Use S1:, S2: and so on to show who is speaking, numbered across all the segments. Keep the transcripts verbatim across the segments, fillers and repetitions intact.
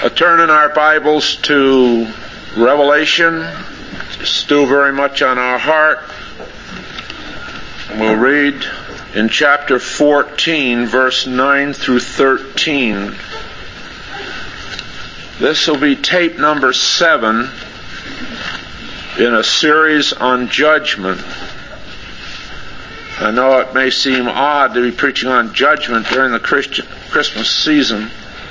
S1: Uh, turn in our Bibles to Revelation. It's still very much on our heart. We'll read in chapter fourteen, verse nine through thirteen. This will be tape number seven in a series on judgment. I know it may seem odd to be preaching on judgment during the Christian Christmas season,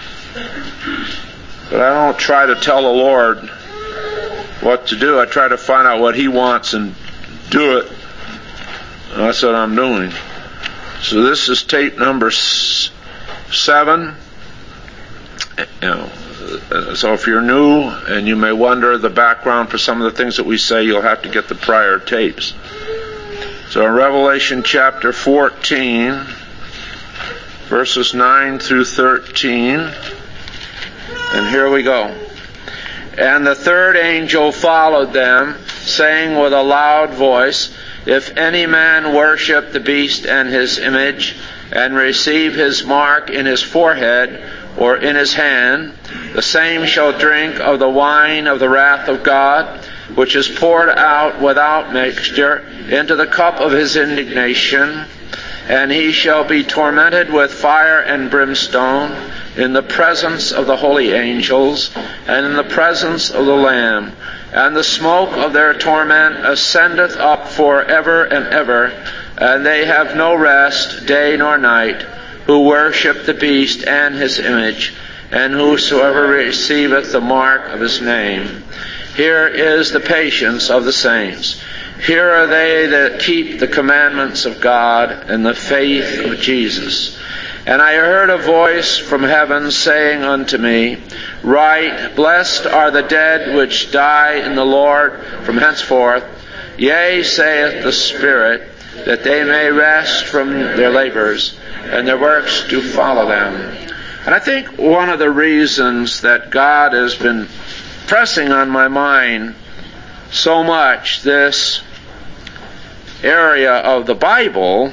S1: but I don't try to tell the Lord what to do. I try to find out what He wants and do it. And that's what I'm doing. So this is tape number seven. You know, so if you're new and you may wonder the background for some of the things that we say, you'll have to get the prior tapes. So in Revelation chapter fourteen, verses nine through thirteen, and here we go. And the third angel followed them, saying with a loud voice, If any man worship the beast and his image, and receive his mark in his forehead or in his hand, the same shall drink of the wine of the wrath of God, which is poured out without mixture into the cup of his indignation, and he shall be tormented with fire and brimstone in the presence of the holy angels and in the presence of the Lamb. And the smoke of their torment ascendeth up for ever and ever, and they have no rest day nor night, who worship the beast and his image, and whosoever receiveth the mark of his name. Here is the patience of the saints. Here are they that keep the commandments of God and the faith of Jesus. And I heard a voice from heaven saying unto me, Write, Blessed are the dead which die in the Lord from henceforth. Yea, saith the Spirit, that they may rest from their labors, and their works do follow them. And I think one of the reasons that God has been pressing on my mind so much this area of the Bible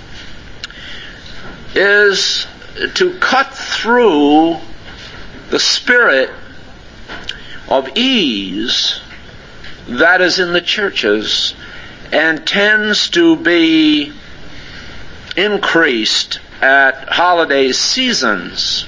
S1: is to cut through the spirit of ease that is in the churches and tends to be increased at holiday seasons.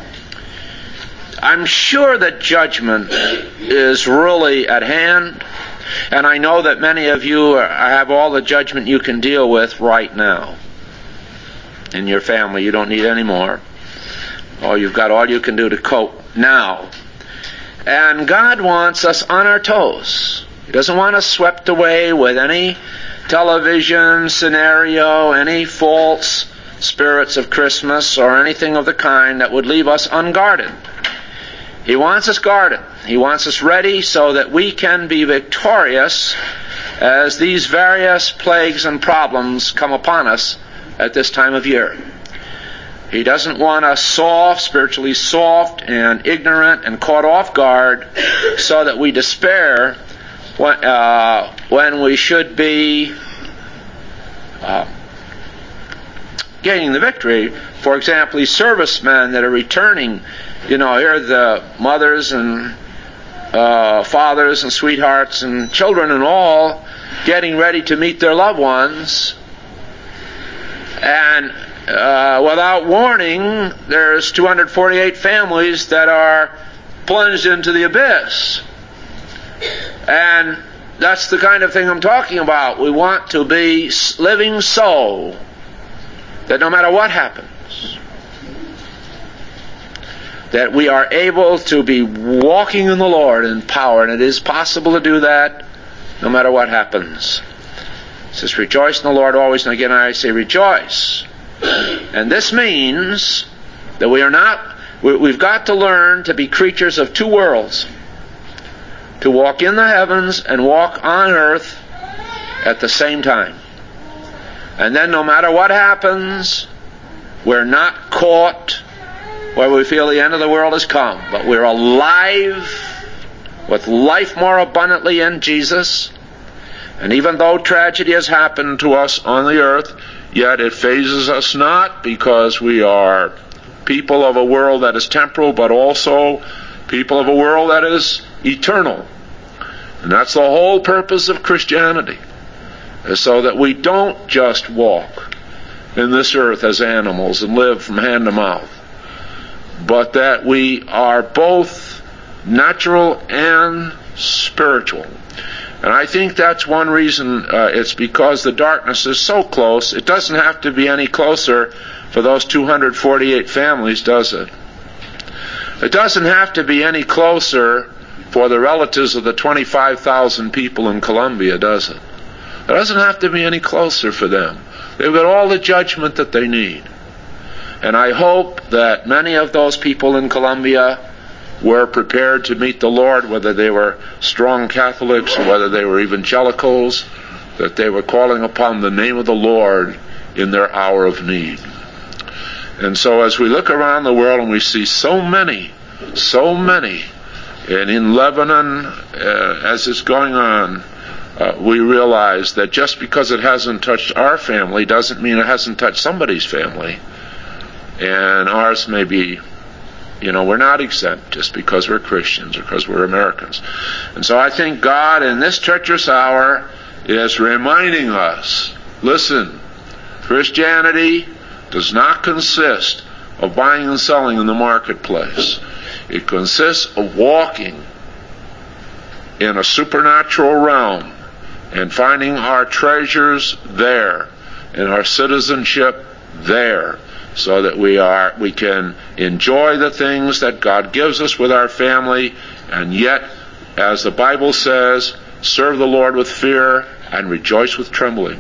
S1: I'm sure that judgment is really at hand, and I know that many of you have all the judgment you can deal with right now. In your family, you don't need any more. Oh, you've got all you can do to cope now. And God wants us on our toes. He doesn't want us swept away with any television scenario, any false spirits of Christmas, or anything of the kind that would leave us unguarded. He wants us guarded. He wants us ready so that we can be victorious as these various plagues and problems come upon us at this time of year. He doesn't want us soft, spiritually soft and ignorant and caught off guard so that we despair when, uh, when we should be uh, gaining the victory. For example, these servicemen that are returning, you know, here are the mothers and uh, fathers and sweethearts and children and all getting ready to meet their loved ones. And uh, without warning, there's two hundred forty-eight families that are plunged into the abyss. And that's the kind of thing I'm talking about. We want to be living so that no matter what happens, that we are able to be walking in the Lord in power. And it is possible to do that no matter what happens. It says, Rejoice in the Lord always. And again I say rejoice. And this means that we are not, we've got to learn to be creatures of two worlds. To walk in the heavens and walk on earth at the same time. And then no matter what happens, we're not caught where we feel the end of the world has come. But we're alive with life more abundantly in Jesus. And even though tragedy has happened to us on the earth, yet it phases us not, because we are people of a world that is temporal, but also people of a world that is eternal. And that's the whole purpose of Christianity, is so that we don't just walk in this earth as animals and live from hand to mouth, but that we are both natural and spiritual. And I think that's one reason. Uh, it's because the darkness is so close. It doesn't have to be any closer for those two hundred forty-eight families, does it? It doesn't have to be any closer for the relatives of the twenty-five thousand people in Colombia, does it? It doesn't have to be any closer for them. They've got all the judgment that they need. And I hope that many of those people in Colombia were prepared to meet the Lord, whether they were strong Catholics or whether they were evangelicals, that they were calling upon the name of the Lord in their hour of need. And so as we look around the world and we see so many, so many, and in Lebanon, uh, as it's going on, uh, we realize that just because it hasn't touched our family doesn't mean it hasn't touched somebody's family. And ours may be, you know, we're not exempt just because we're Christians or because we're Americans. And so I think God in this treacherous hour is reminding us, listen, Christianity does not consist of buying and selling in the marketplace. It consists of walking in a supernatural realm and finding our treasures there and our citizenship there, so that we are we can enjoy the things that God gives us with our family, and yet, as the Bible says, serve the Lord with fear and rejoice with trembling.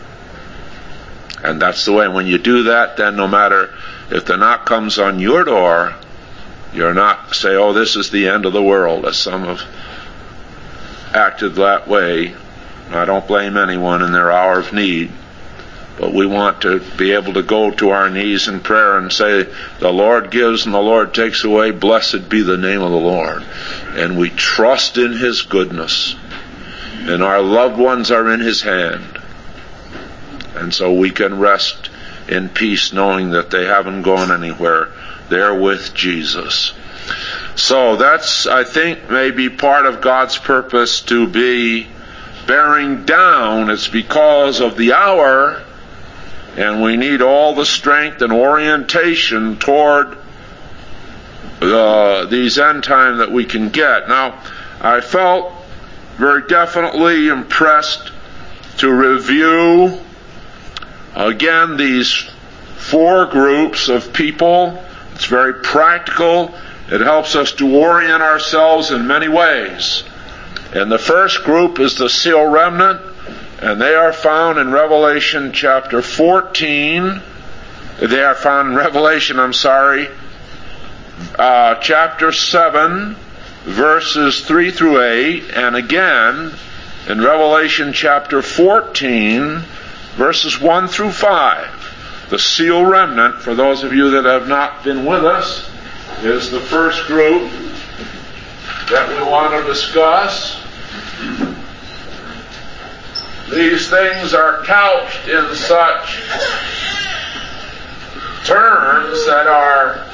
S1: And that's the way. When you do that, then no matter if the knock comes on your door, you're not say, oh, this is the end of the world, as some have acted that way. I don't blame anyone in their hour of need. But we want to be able to go to our knees in prayer and say, the Lord gives and the Lord takes away. Blessed be the name of the Lord. And we trust in His goodness. And our loved ones are in His hand. And so we can rest in peace knowing that they haven't gone anywhere. They're with Jesus. So that's, I think, maybe part of God's purpose to be bearing down. It's because of the hour, and we need all the strength and orientation toward uh, these end time that we can get. Now, I felt very definitely impressed to review again these four groups of people. It's very practical. It helps us to orient ourselves in many ways. And the first group is the seal remnant, and they are found in Revelation chapter fourteen. They are found in Revelation, I'm sorry, uh, chapter seven, verses three through eight, and again in Revelation chapter fourteen, verses one through five. The seal remnant, for those of you that have not been with us, is the first group that we want to discuss. These things are couched in such terms that are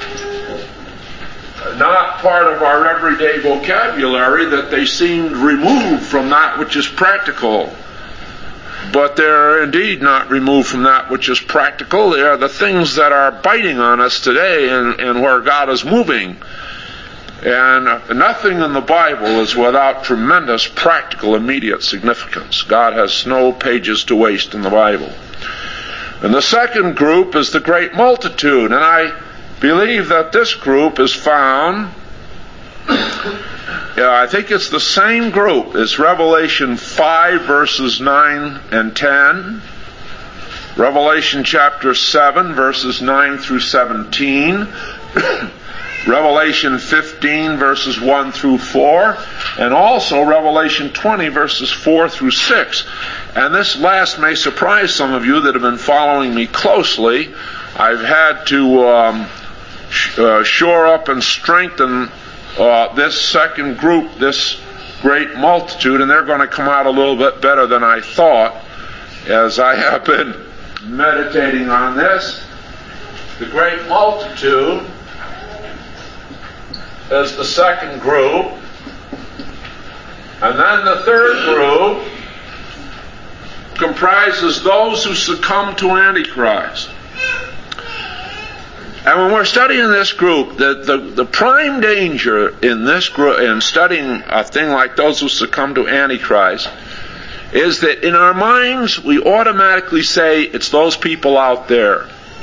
S1: not part of our everyday vocabulary, that they seem removed from that which is practical. But they're indeed not removed from that which is practical. They are the things that are biting on us today and, and where God is moving. And nothing in the Bible is without tremendous practical immediate significance. God has no pages to waste in the Bible. And the second group is the great multitude. And I believe that this group is found, yeah, I think it's the same group as Revelation five, verses nine and ten. Revelation chapter seven, verses nine through seventeen. Revelation fifteen, verses one through four, and also Revelation twenty, verses four through six. And this last may surprise some of you that have been following me closely. I've had to um, sh- uh, shore up and strengthen uh, this second group, this great multitude, and they're going to come out a little bit better than I thought as I have been meditating on this. The great multitude is the second group. And then the third group comprises those who succumb to Antichrist. And when we're studying this group, the, the, the prime danger in this group, in studying a thing like those who succumb to Antichrist, is that in our minds we automatically say it's those people out there.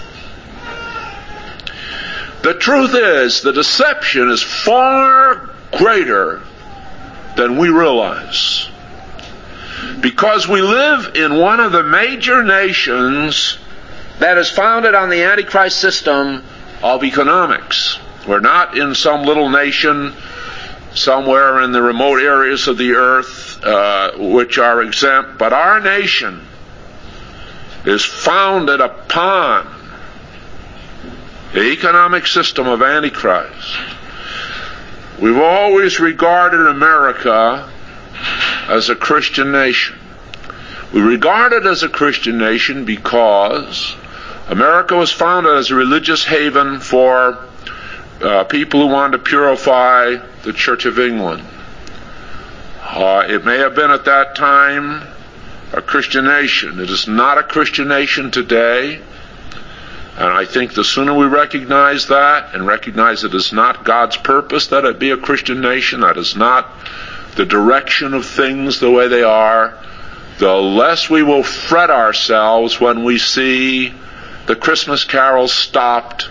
S1: The truth is, the deception is far greater than we realize. Because we live in one of the major nations that is founded on the Antichrist system of economics. We're not in some little nation somewhere in the remote areas of the earth uh, which are exempt, but our nation is founded upon the economic system of Antichrist. We've always regarded America as a Christian nation. We regard it as a Christian nation because America was founded as a religious haven for uh, people who wanted to purify the Church of England. Uh, it may have been at that time a Christian nation. It is not a Christian nation today. And I think the sooner we recognize that and recognize it is not God's purpose that it be a Christian nation, that is not the direction of things the way they are, the less we will fret ourselves when we see the Christmas carols stopped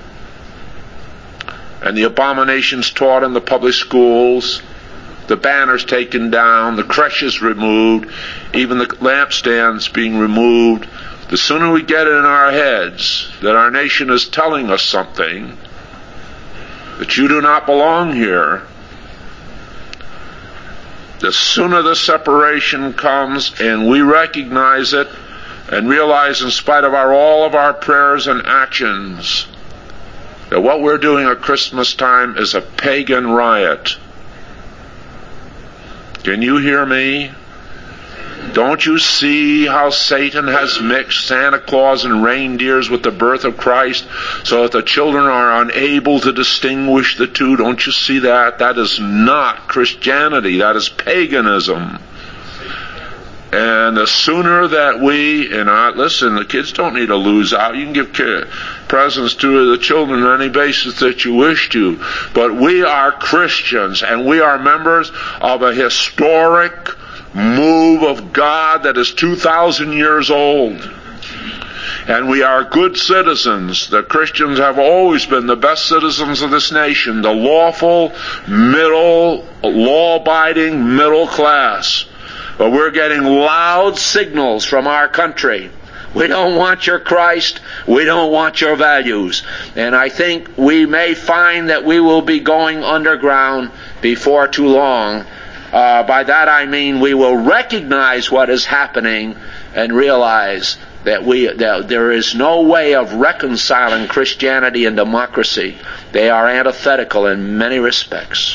S1: and the abominations taught in the public schools, the banners taken down, the creches removed, even the lampstands being removed. The sooner we get it in our heads that our nation is telling us something, that you do not belong here, the sooner the separation comes and we recognize it and realize, in spite of our, all of our prayers and actions, that what we're doing at Christmas time is a pagan riot. Can you hear me? Don't you see how Satan has mixed Santa Claus and reindeers with the birth of Christ so that the children are unable to distinguish the two? Don't you see that? That is not Christianity. That is paganism. And the sooner that we, and I, listen, the kids don't need to lose out. You can give kids, presents to the children on any basis that you wish to. But we are Christians, and we are members of a historic move of God that is two thousand years old. And we are good citizens. The Christians have always been the best citizens of this nation, the lawful, middle, law-abiding middle class. But we're getting loud signals from our country. We don't want your Christ. We don't want your values. And I think we may find that we will be going underground before too long. Uh, by that I mean we will recognize what is happening and realize that we that there is no way of reconciling Christianity and democracy. They are antithetical in many respects.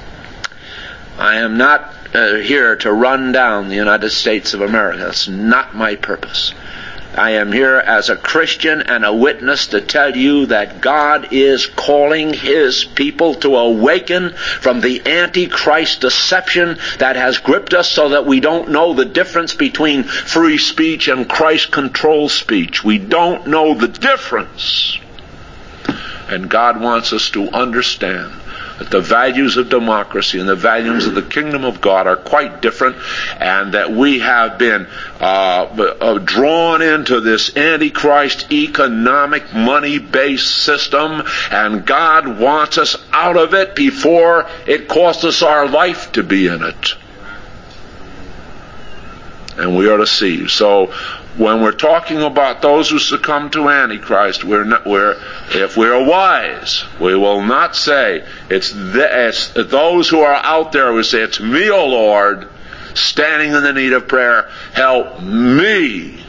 S1: I am not uh, here to run down the United States of America. That's not my purpose. I am here as a Christian and a witness to tell you that God is calling His people to awaken from the Antichrist deception that has gripped us so that we don't know the difference between free speech and Christ-controlled speech. We don't know the difference. And God wants us to understand that the values of democracy and the values of the kingdom of God are quite different, and that we have been uh, drawn into this Antichrist economic money-based system, and God wants us out of it before it costs us our life to be in it. And we are to see. So when we're talking about those who succumb to Antichrist, we're not, we're, if we're wise, we will not say it's, the, it's those who are out there who say, it's me, O Lord, standing in the need of prayer. Help me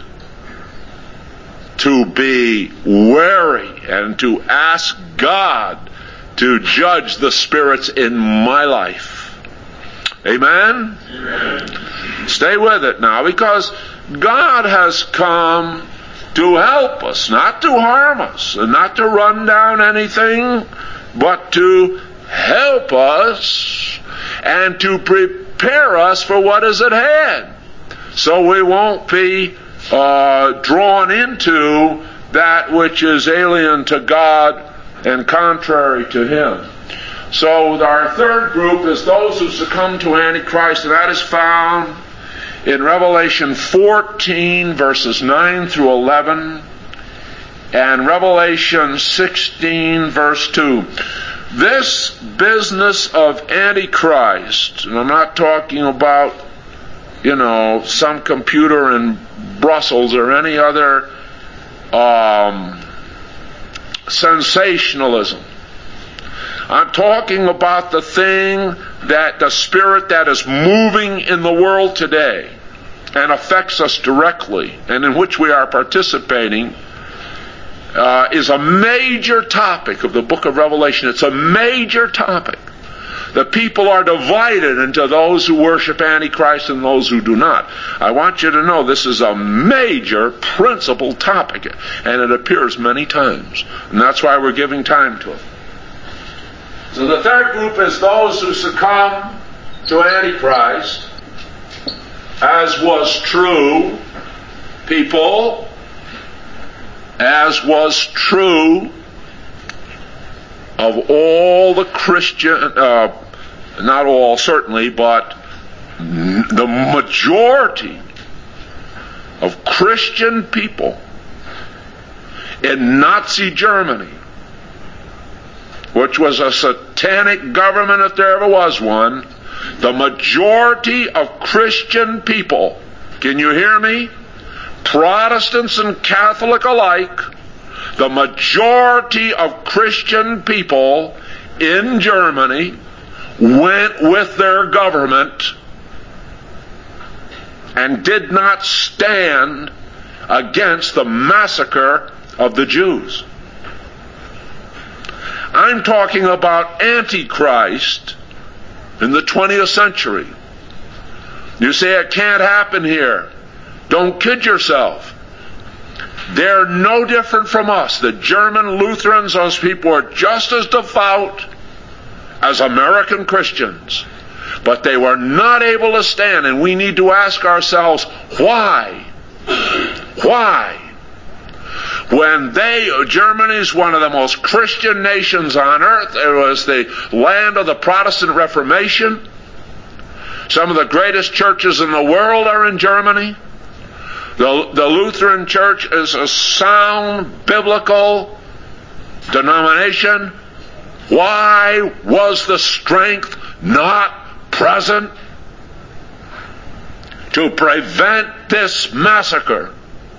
S1: to be wary and to ask God to judge the spirits in my life. Amen? Amen. Stay with it now, because God has come to help us, not to harm us, and not to run down anything, but to help us and to prepare us for what is at hand, so we won't be uh, drawn into that which is alien to God and contrary to Him. So our third group is those who succumb to Antichrist, and that is found in Revelation fourteen, verses nine through eleven, and Revelation sixteen, verse two. This business of Antichrist, and I'm not talking about, you know, some computer in Brussels or any other um, sensationalism. I'm talking about the thing that the spirit that is moving in the world today and affects us directly and in which we are participating uh, is a major topic of the book of Revelation. It's a major topic. The people are divided into those who worship Antichrist and those who do not. I want you to know this is a major principal topic, and it appears many times. And that's why we're giving time to it. So the third group is those who succumb to Antichrist, as was true, people, as was true of all the Christian, uh, not all certainly, but the majority of Christian people in Nazi Germany, which was a satanic government if there ever was one. The majority of Christian people, can you hear me? Protestants and Catholic alike, the majority of Christian people in Germany went with their government and did not stand against the massacre of the Jews. I'm talking about Antichrist in the twentieth century. You say it can't happen here. Don't kid yourself. They're no different from us. The German Lutherans, those people are just as devout as American Christians. But they were not able to stand, and we need to ask ourselves, why? Why? When they, Germany is one of the most Christian nations on earth. It was the land of the Protestant Reformation. Some of the greatest churches in the world are in Germany. The, the Lutheran Church is a sound biblical denomination. Why was the strength not present to prevent this massacre?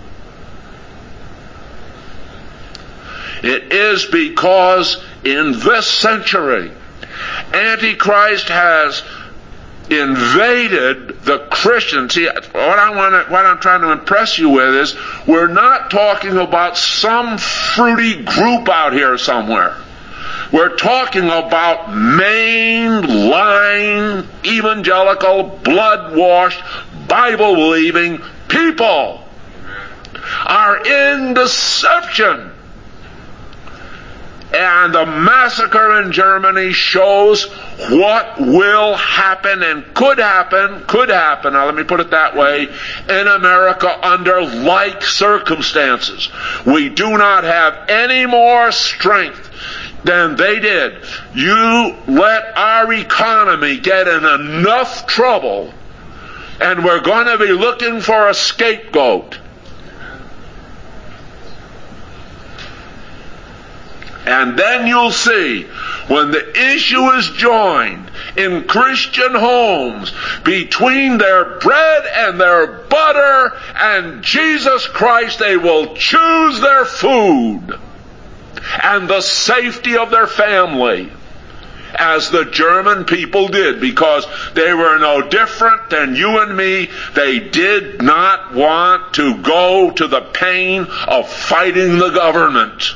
S1: It is because in this century, Antichrist has invaded the Christians. See, what I want to, what I'm trying to impress you with is, we're not talking about some fruity group out here somewhere. We're talking about mainline, evangelical, blood-washed, Bible-believing people are in deception. And the massacre in Germany shows what will happen and could happen, could happen, now let me put it that way, in America under like circumstances. We do not have any more strength than they did. You let our economy get in enough trouble, and we're going to be looking for a scapegoat. And then you'll see, when the issue is joined in Christian homes between their bread and their butter and Jesus Christ, they will choose their food and the safety of their family, as the German people did, because they were no different than you and me. They did not want to go to the pain of fighting the government.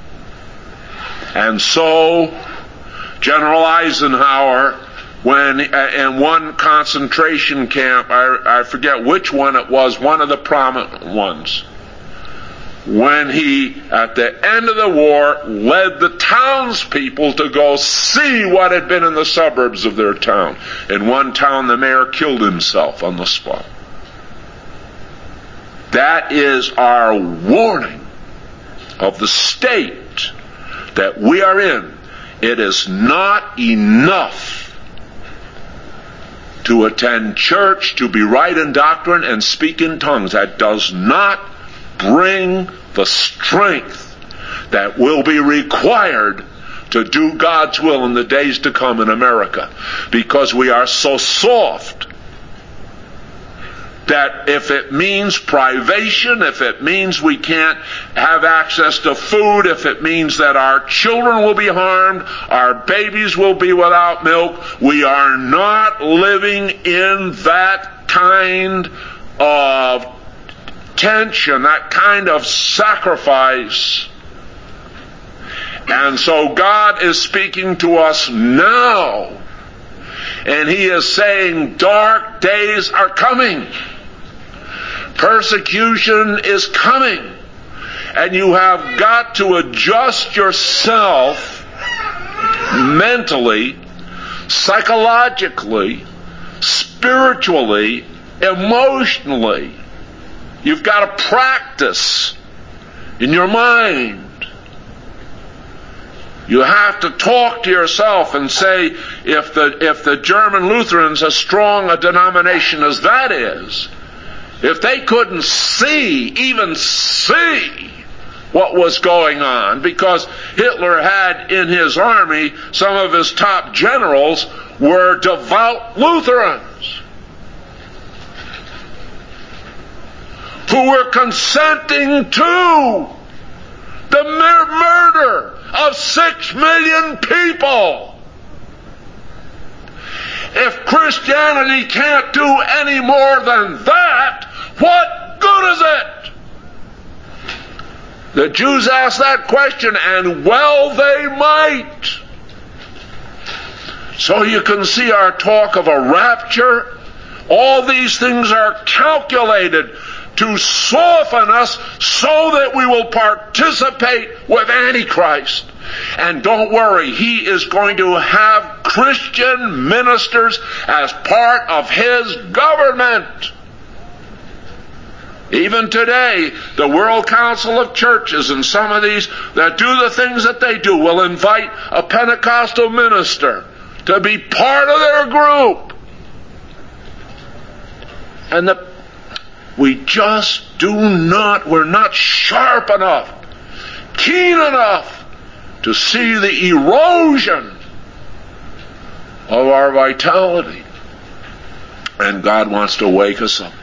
S1: And so, General Eisenhower, when in one concentration camp, I, I forget which one it was, one of the prominent ones, when he, at the end of the war, led the townspeople to go see what had been in the suburbs of their town. In one town, the mayor killed himself on the spot. That is our warning of the state that we are in. It is not enough to attend church, to be right in doctrine and speak in tongues. That does not bring the strength that will be required to do God's will in the days to come in America, because we are so soft that if it means privation, if it means we can't have access to food, if it means that our children will be harmed, our babies will be without milk, we are not living in that kind of tension, that kind of sacrifice. And so God is speaking to us now, and He is saying dark days are coming. Persecution is coming, and you have got to adjust yourself mentally, psychologically, spiritually, emotionally. You've got to practice in your mind. You have to talk to yourself and say, if the if the German Lutherans, as strong a denomination as that is, if they couldn't see, even see what was going on, because Hitler had in his army, some of his top generals were devout Lutherans who were consenting to the murder of six million people. If Christianity can't do any more than that, what good is it? The Jews asked that question, and well they might. So you can see our talk of a rapture. All these things are calculated to soften us so that we will participate with Antichrist. And don't worry, he is going to have Christian ministers as part of his government. Even today, the World Council of Churches and some of these that do the things that they do will invite a Pentecostal minister to be part of their group. And the, we just do not, we're not sharp enough, keen enough to see the erosion of our vitality. And God wants to wake us up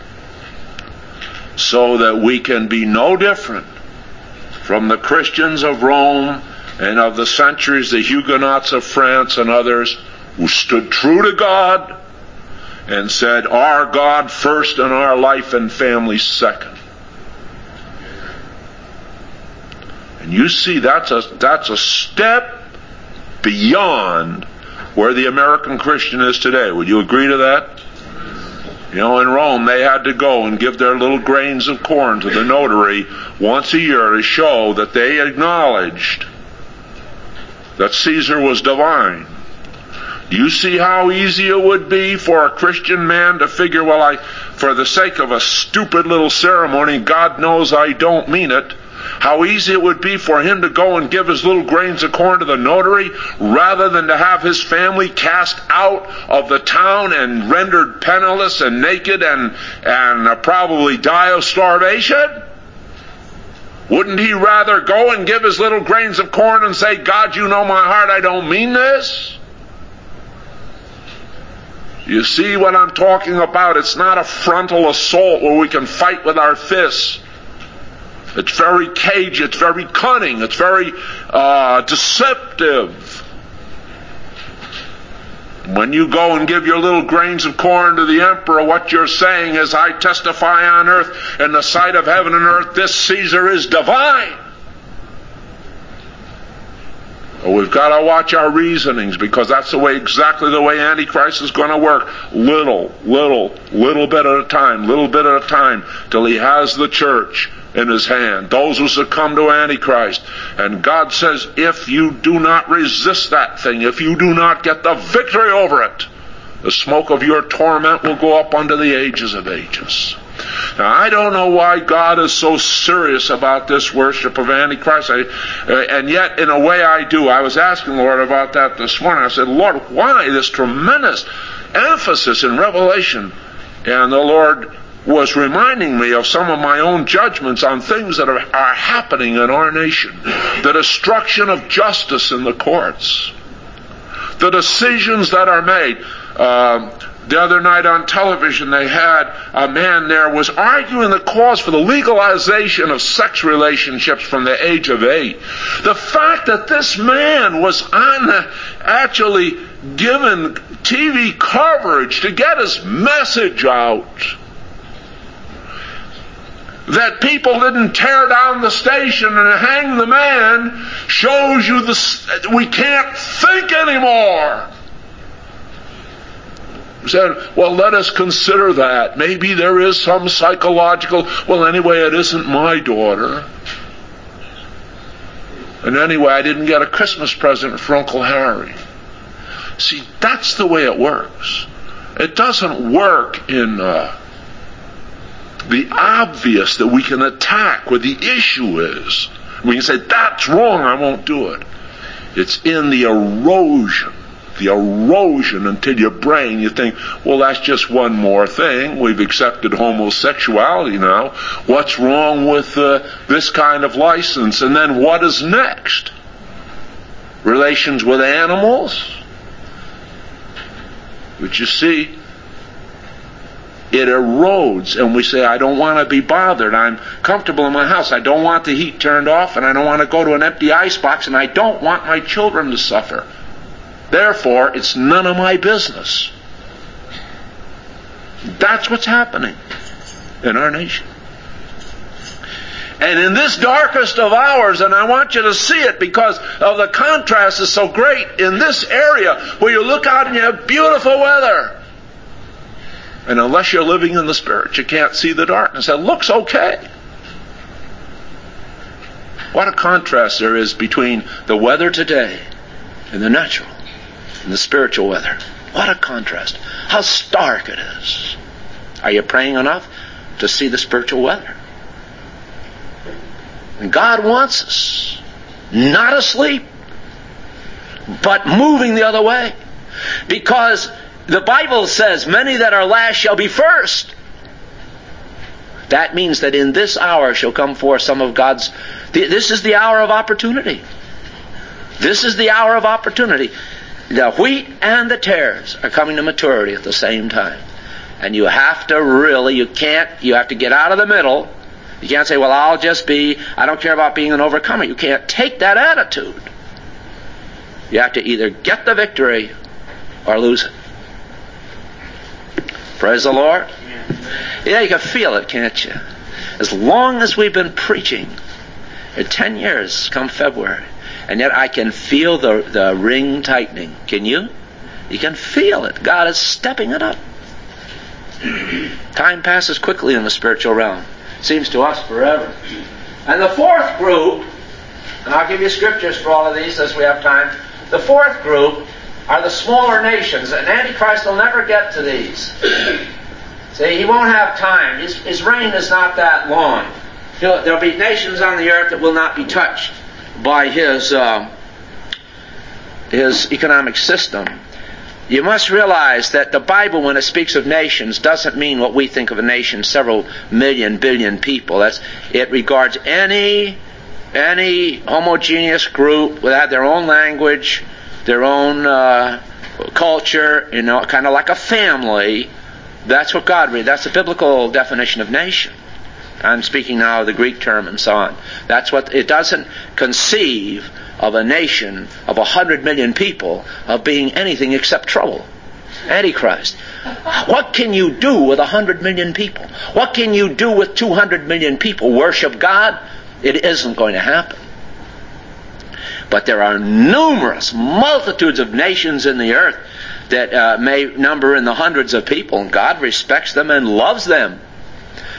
S1: so that we can be no different from the Christians of Rome and of the centuries, the Huguenots of France and others, who stood true to God and said, our God first and our life and family second. And you see, that's a, that's a step beyond where the American Christian is today. Would you agree to that? You know, in Rome, they had to go and give their little grains of corn to the notary once a year to show that they acknowledged that Caesar was divine. Do you see how easy it would be for a Christian man to figure, well, I, for the sake of a stupid little ceremony, God knows I don't mean it, how easy it would be for him to go and give his little grains of corn to the notary rather than to have his family cast out of the town and rendered penniless and naked and, and uh, probably die of starvation? Wouldn't he rather go and give his little grains of corn and say, God, you know my heart, I don't mean this? You see what I'm talking about? It's not a frontal assault where we can fight with our fists. It's very cagey, it's very cunning, it's very uh, deceptive. When you go and give your little grains of corn to the emperor, what you're saying is, I testify on earth, in the sight of heaven and earth, this Caesar is divine. Well, we've got to watch our reasonings, because that's the way, exactly the way Antichrist is going to work. Little, little, little bit at a time, little bit at a time, till he has the church in his hand, those who succumb to Antichrist. And God says, if you do not resist that thing, if you do not get the victory over it, the smoke of your torment will go up unto the ages of ages. Now, I don't know why God is so serious about this worship of Antichrist, I, uh, and yet, in a way, I do. I was asking the Lord about that this morning. I said, Lord, why this tremendous emphasis in Revelation? And the Lord was reminding me of some of my own judgments on things that are, are happening in our nation. The destruction of justice in the courts. The decisions that are made. Uh, the other night on television they had a man there was arguing the cause for the legalization of sex relationships from the age of eight. The fact that this man was on the, actually given T V coverage to get his message out, that people didn't tear down the station and hang the man, shows you the, we can't think anymore. Said, well, let us consider that. Maybe there is some psychological, well, anyway, it isn't my daughter. And anyway, I didn't get a Christmas present for Uncle Harry. See, that's the way it works. It doesn't work in uh, the obvious that we can attack where the issue is. We can say, that's wrong, I won't do it. It's in the erosion. The erosion until your brain, you think, well, that's just one more thing. We've accepted homosexuality now. What's wrong with uh, this kind of license? And then what is next? Relations with animals? But you see, it erodes, and we say, I don't want to be bothered. I'm comfortable in my house. I don't want the heat turned off, and I don't want to go to an empty icebox, and I don't want my children to suffer. Therefore, it's none of my business. That's what's happening in our nation. And in this darkest of hours, and I want you to see it because of the contrast is so great in this area where you look out and you have beautiful weather. And unless you're living in the Spirit, you can't see the darkness. It looks okay. What a contrast there is between the weather today and the natural and the spiritual weather. What a contrast. How stark it is. Are you praying enough to see the spiritual weather? And God wants us not asleep, but moving the other way. Because the Bible says, many that are last shall be first. That means that in this hour shall come forth some of God's... This is the hour of opportunity. This is the hour of opportunity. The wheat and the tares are coming to maturity at the same time. And you have to really, you can't, you have to get out of the middle. You can't say, well, I'll just be, I don't care about being an overcomer. You can't take that attitude. You have to either get the victory or lose it. Praise the Lord. Yeah, you can feel it, can't you? As long as we've been preaching, in ten years come February, and yet I can feel the, the ring tightening. Can you? You can feel it. God is stepping it up. Time passes quickly in the spiritual realm. Seems to us forever. And the fourth group, and I'll give you scriptures for all of these as we have time. The fourth group are the smaller nations, and Antichrist will never get to these. See, he won't have time. His, his reign is not that long. He'll, there'll be nations on the earth that will not be touched by his uh, his economic system. You must realize that the Bible, when it speaks of nations, doesn't mean what we think of a nation, several million, billion people. That's, it regards any any homogeneous group that have their own language, their own uh, culture, you know, kind of like a family. That's what God reads. That's the biblical definition of nation. I'm speaking now of the Greek term and so on. That's what it doesn't conceive of a nation of a hundred million people of being anything except trouble. Antichrist. What can you do with a hundred million people? What can you do with two hundred million people? Worship God? It isn't going to happen. But there are numerous multitudes of nations in the earth that uh, may number in the hundreds of people, and God respects them and loves them.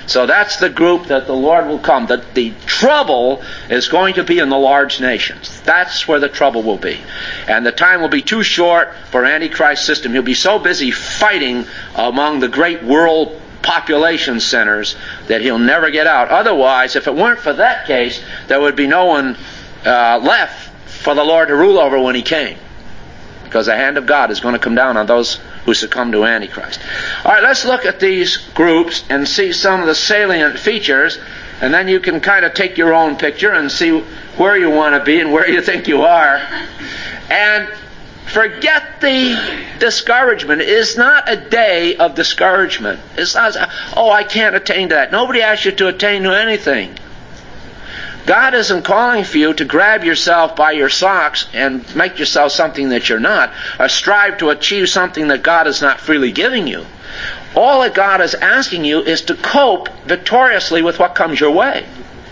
S2: So that's the group that the Lord will come. The, the trouble is going to be in the large nations. That's where the trouble will be. And the time will be too short for Antichrist's system. He'll be so busy fighting among the great world population centers that he'll never get out. Otherwise, if it weren't for that case, there would be no one uh, left for the Lord to rule over when he came. Because the hand of God is going to come down on those who succumb to Antichrist. All right, let's look at these groups and see some of the salient features, and then you can kind of take your own picture and see where you want to be and where you think you are. And forget the discouragement. It is not a day of discouragement. It's not, oh, I can't attain to that. Nobody asks you to attain to anything. God isn't calling for you to grab yourself by your socks and make yourself something that you're not, or strive to achieve something that God is not freely giving you. All that God is asking you is to cope victoriously with what comes your way.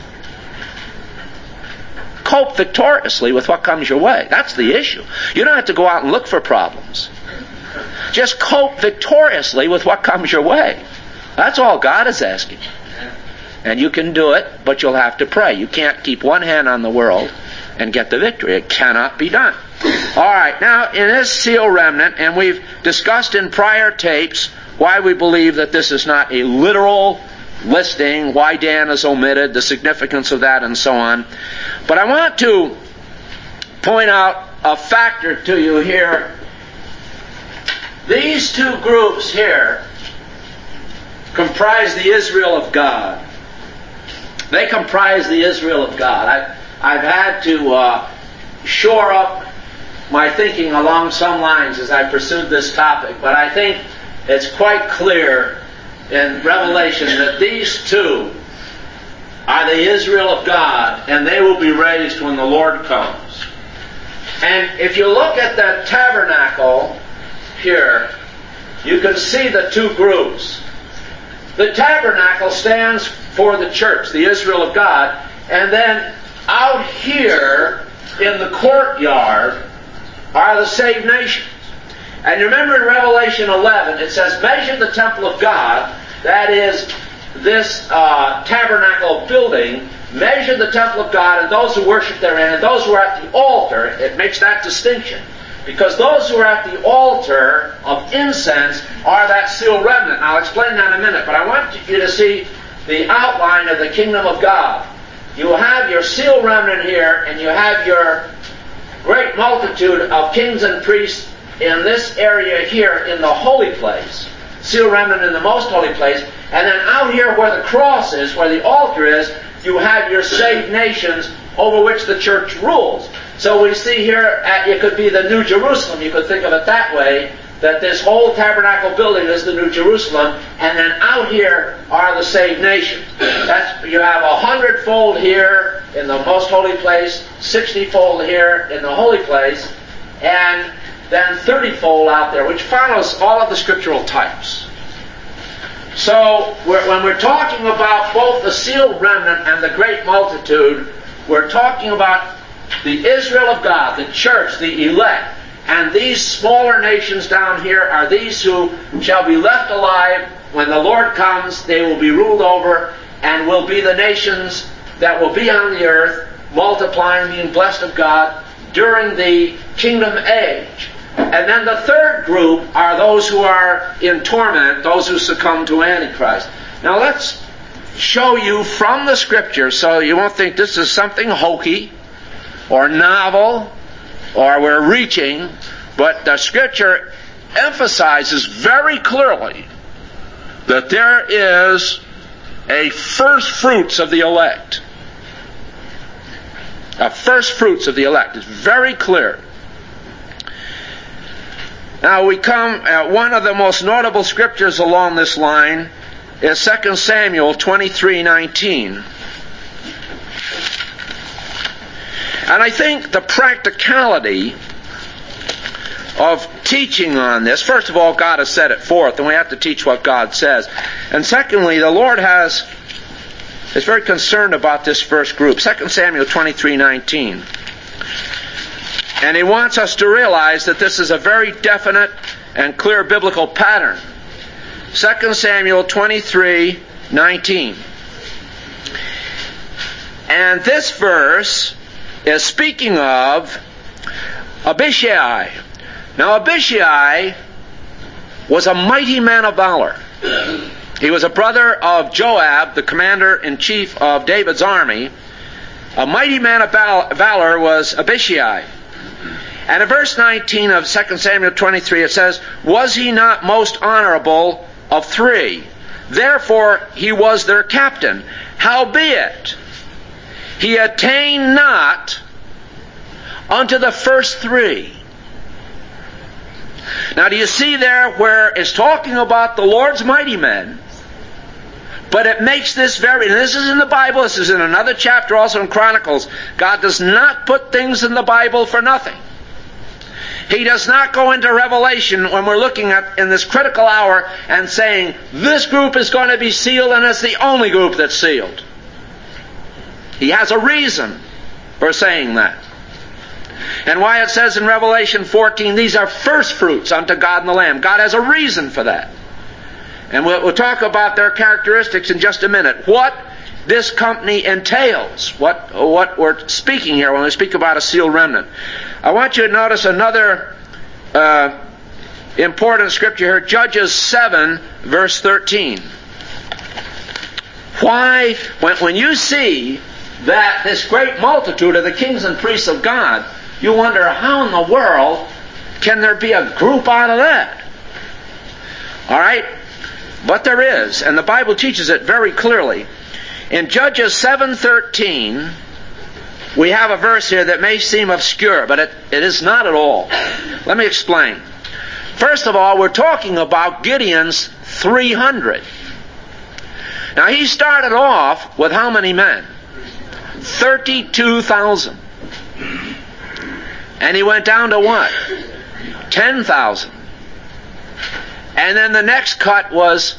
S2: Cope victoriously with what comes your way. That's the issue. You don't have to go out and look for problems. Just cope victoriously with what comes your way. That's all God is asking. And you can do it, but you'll have to pray. You can't keep one hand on the world and get the victory. It cannot be done. All right, now in this seal remnant, and we've discussed in prior tapes why we believe that this is not a literal listing, why Dan is omitted, the significance of that, and so on. But I want to point out a factor to you here. These two groups here comprise the Israel of God. They comprise the Israel of God. I, I've had to uh, shore up my thinking along some lines as I pursued this topic, but I think it's quite clear in Revelation that these two are the Israel of God, and they will be raised when the Lord comes. And if you look at that tabernacle here, you can see the two groups. The tabernacle stands for the church, the Israel of God, and then out here in the courtyard are the saved nations. And you remember in Revelation eleven, it says, measure the temple of God, that is this uh, tabernacle building, measure the temple of God and those who worship therein, and those who are at the altar. It makes that distinction. Because those who are at the altar of incense are that sealed remnant. I'll explain that in a minute, but I want you to see the outline of the kingdom of God. You have your sealed remnant here, and you have your great multitude of kings and priests in this area here in the holy place. Sealed remnant in the most holy place. And then out here where the cross is, where the altar is, you have your saved nations over which the church rules. So we see here, at, it could be the New Jerusalem, you could think of it that way, that this whole tabernacle building is the New Jerusalem, and then out here are the saved nations. That's, you have a hundredfold here in the most holy place, sixtyfold here in the holy place, and then thirtyfold out there, which follows all of the scriptural types. So we're, when we're talking about both the sealed remnant and the great multitude, we're talking about the Israel of God, the church, the elect. And these smaller nations down here are these who shall be left alive when the Lord comes. They will be ruled over and will be the nations that will be on the earth, multiplying, being blessed of God during the kingdom age. And then the third group are those who are in torment, those who succumb to Antichrist. Now let's show you from the Scripture, so you won't think this is something hokey or novel or we're reaching, but the Scripture emphasizes very clearly that there is a first fruits of the elect. A first fruits of the elect. It's very clear. Now we come at one of the most notable scriptures along this line is Second Samuel twenty-three nineteen. And I think the practicality of teaching on this, first of all, God has set it forth, and we have to teach what God says. And secondly, the Lord has is very concerned about this first group. Second Samuel twenty-three nineteen. And He wants us to realize that this is a very definite and clear biblical pattern. Second Samuel twenty-three nineteen. And this verse is speaking of Abishai. Now Abishai was a mighty man of valor. He was a brother of Joab, the commander-in-chief of David's army. A mighty man of valor was Abishai. And in verse nineteen of Second Samuel twenty-three it says, "Was he not most honorable of three? Therefore he was their captain. Howbeit, he attained not unto the first three." Now do you see there where it's talking about the Lord's mighty men, but it makes this very, and this is in the Bible, this is in another chapter also in Chronicles. God does not put things in the Bible for nothing. He does not go into Revelation when we're looking at in this critical hour and saying, this group is going to be sealed and it's the only group that's sealed. He has a reason for saying that. And why it says in Revelation fourteen, these are first fruits unto God and the Lamb. God has a reason for that. And we'll, we'll talk about their characteristics in just a minute. What this company entails, what, what we're speaking here when we speak about a sealed remnant. I want you to notice another uh, important scripture here, Judges seven, verse thirteen. Why, when, when you see that this great multitude of the kings and priests of God, you wonder how in the world can there be a group out of that? All right? But there is, and the Bible teaches it very clearly. In Judges seven thirteen, we have a verse here that may seem obscure, but it, it is not at all. Let me explain. First of all, we're talking about Gideon's three hundred. Now, he started off with how many men? thirty-two thousand. And he went down to what? ten thousand. And then the next cut was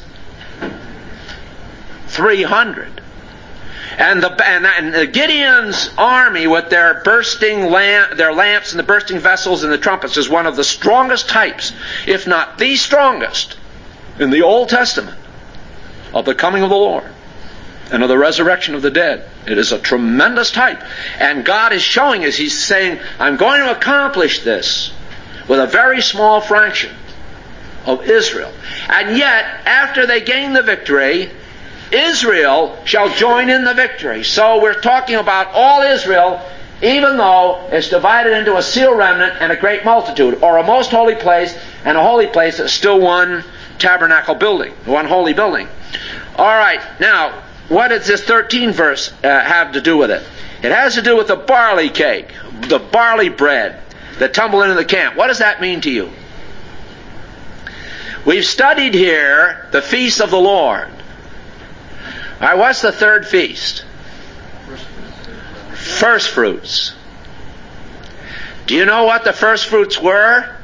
S2: three hundred. And the and, and the Gideon's army with their bursting lamp, their lamps and the bursting vessels and the trumpets is one of the strongest types, if not the strongest, in the Old Testament of the coming of the Lord and of the resurrection of the dead. It is a tremendous type. And God is showing us, He's saying, I'm going to accomplish this with a very small fraction of Israel. And yet, after they gain the victory, Israel shall join in the victory. So we're talking about all Israel, even though it's divided into a sealed remnant and a great multitude, or a most holy place and a holy place that's still one tabernacle building, one holy building. All right, now, what does this thirteenth verse uh, have to do with it? It has to do with the barley cake, the barley bread that tumbled into the camp. What does that mean to you? We've studied here the feast of the Lord. All right, what's the third feast? First fruits. Do you know what the first fruits were?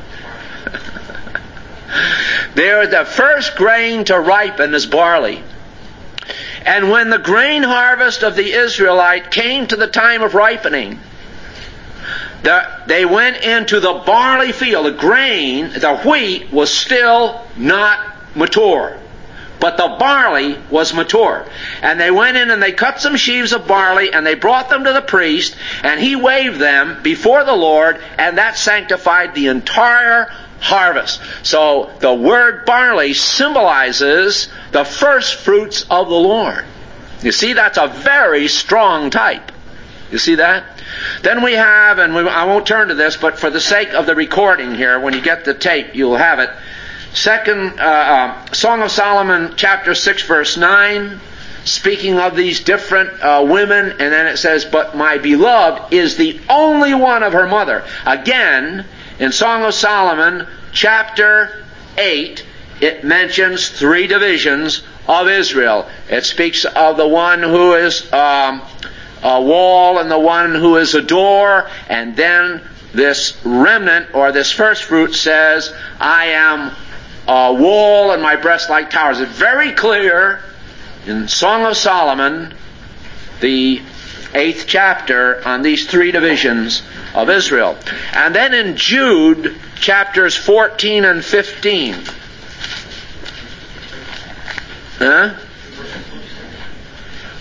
S2: They're the first grain to ripen as barley. And when the grain harvest of the Israelite came to the time of ripening, the, they went into the barley field. The grain, the wheat, was still not mature. But the barley was mature. And they went in and they cut some sheaves of barley and they brought them to the priest, and he waved them before the Lord, and that sanctified the entire harvest. So the word barley symbolizes the first fruits of the Lord. You see, that's a very strong type. You see that? Then we have, and we, I won't turn to this, but for the sake of the recording here, when you get the tape, you'll have it. Second, uh, uh, Song of Solomon, chapter six, verse nine, speaking of these different uh, women, and then it says, but my beloved is the only one of her mother. Again, in Song of Solomon, chapter eight, it mentions three divisions of Israel. It speaks of the one who is um, a wall and the one who is a door, and then this remnant, or this first fruit, says, I am a wall and my breasts like towers. It's very clear in Song of Solomon, the eighth chapter, on these three divisions of Israel. And then in Jude, chapters fourteen and fifteen. Huh?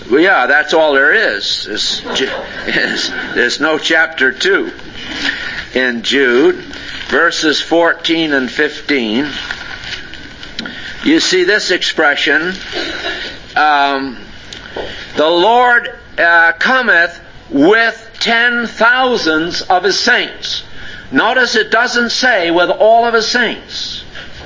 S2: Well, yeah, that's all there is. There's, there's, there's no chapter two in Jude. Verses fourteen and fifteen. You see this expression, um, the Lord uh, cometh with ten thousands of His saints. Notice it doesn't say with all of His saints,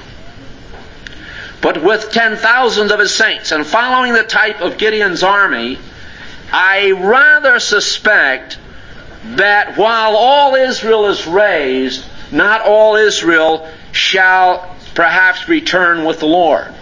S2: but with ten thousand of His saints. And following the type of Gideon's army, I rather suspect that while all Israel is raised, not all Israel shall perhaps return with the Lord.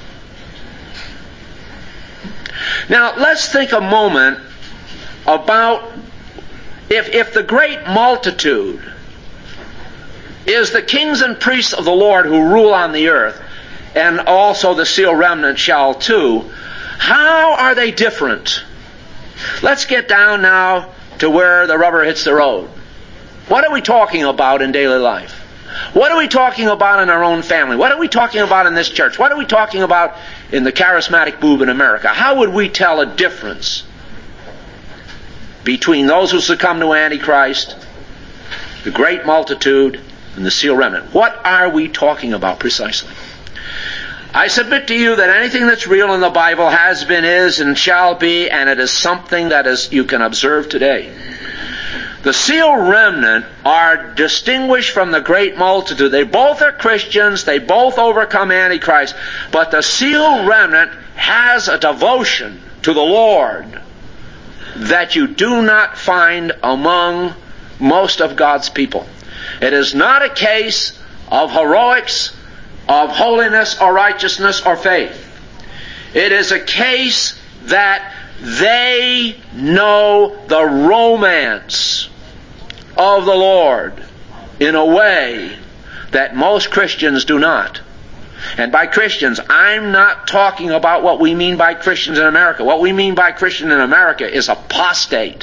S2: Now, let's think a moment about if, if the great multitude is the kings and priests of the Lord who rule on the earth, and also the seal remnant shall too, how are they different? Let's get down now to where the rubber hits the road. What are we talking about in daily life? What are we talking about in our own family? What are we talking about in this church? What are we talking about in the charismatic movement in America? How would we tell a difference between those who succumb to Antichrist, the great multitude, and the seal remnant? What are we talking about precisely? I submit to you that anything that's real in the Bible has been, is, and shall be, and it is something that is you can observe today. The seal remnant are distinguished from the great multitude. They both are Christians. They both overcome Antichrist. But the seal remnant has a devotion to the Lord that you do not find among most of God's people. It is not a case of heroics, of holiness or righteousness or faith. It is a case that they know the romance of the Lord in a way that most Christians do not. And by Christians, I'm not talking about what we mean by Christians in America. What we mean by Christian in America is apostate.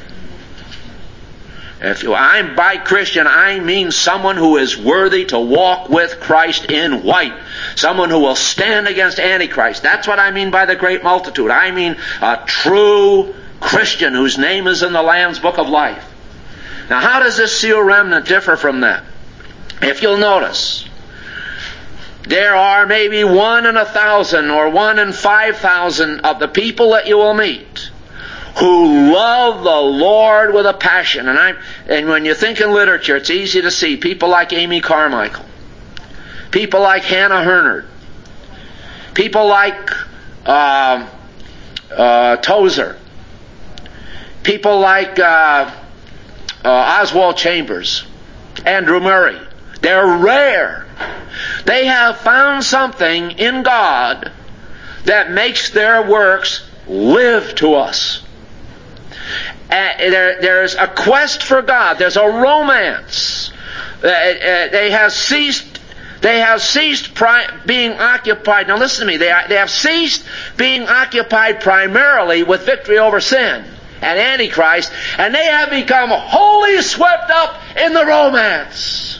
S2: If I'm by Christian, I mean someone who is worthy to walk with Christ in white. Someone who will stand against Antichrist. That's what I mean by the great multitude. I mean a true Christian whose name is in the Lamb's Book of Life. Now, how does this seal remnant differ from that? If you'll notice, there are maybe one in a thousand or one in five thousand of the people that you will meet who love the Lord with a passion. And I, and when you think in literature, it's easy to see people like Amy Carmichael, people like Hannah Hurnard, people like uh, uh, Tozer, people like uh, uh, Oswald Chambers, Andrew Murray. They're rare. They have found something in God that makes their works live to us. Uh, there, there's a quest for God. There's a romance. Uh, uh, they have ceased. They have ceased pri- being occupied. Now listen to me. They, are, they have ceased being occupied primarily with victory over sin and Antichrist, and they have become wholly swept up in the romance.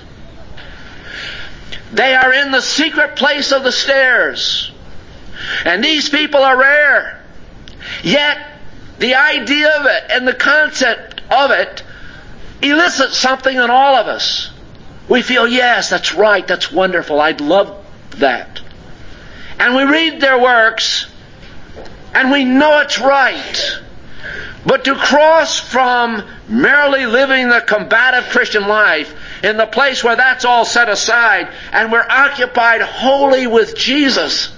S2: They are in the secret place of the stairs, and these people are rare. Yet the idea of it and the concept of it elicits something in all of us. We feel, yes, that's right, that's wonderful, I'd love that. And we read their works, and we know it's right. But to cross from merely living the combative Christian life in the place where that's all set aside, and we're occupied wholly with Jesus,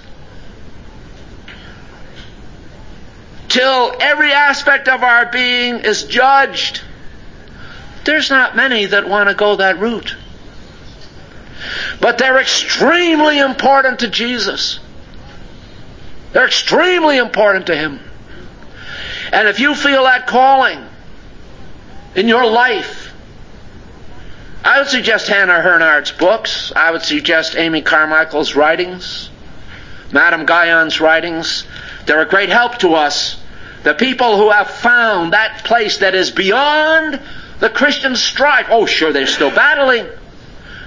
S2: till every aspect of our being is judged, there's not many that want to go that route. But they're extremely important to Jesus. They're extremely important to Him. And if you feel that calling in your life, I would suggest Hannah Hurnard's books. I would suggest Amy Carmichael's writings, Madame Guyon's writings. They're a great help to us. The people who have found that place that is beyond the Christian strife. Oh, sure, they're still battling.